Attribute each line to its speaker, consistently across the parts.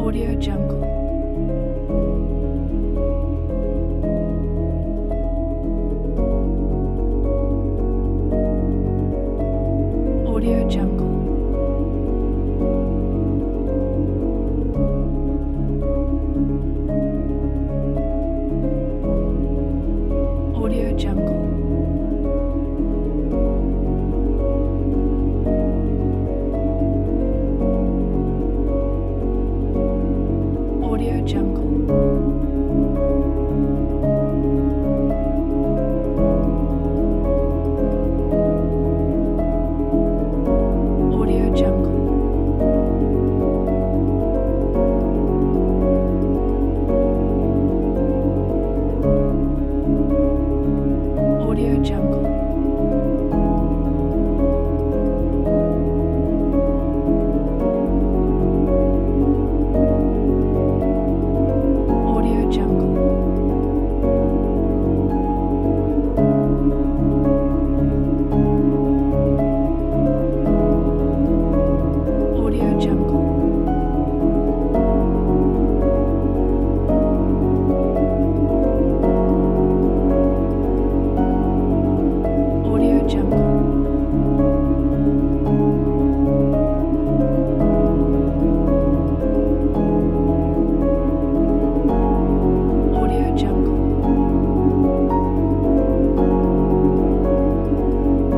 Speaker 1: Audio Jungle. Audio Jungle. Audio Jungle. Audio Jungle. Audio Jungle. Audio Jungle. Audio Jungle. Audio Jungle. Audio Jungle. Audio Jungle.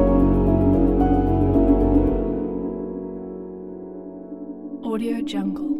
Speaker 1: Audio Jungle.